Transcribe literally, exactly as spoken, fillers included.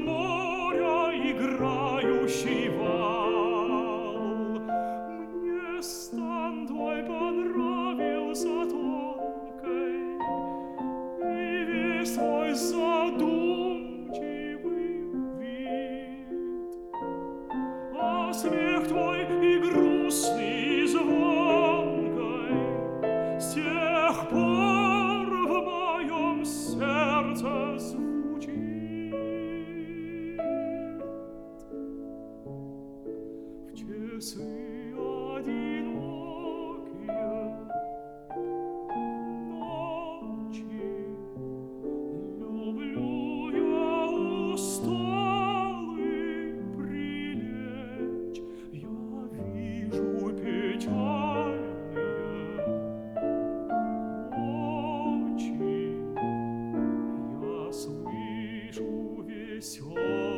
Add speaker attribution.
Speaker 1: моря играющий вал. Мне стан твой понравился тонкой, и весь твой задумчивый вид, а смех твой и грустный, и звонкой с тех пор в моем сердце звучит. В часы одинокие ночи люблю я усталый прилечь. Я вижу печальные очи, я слышу веселые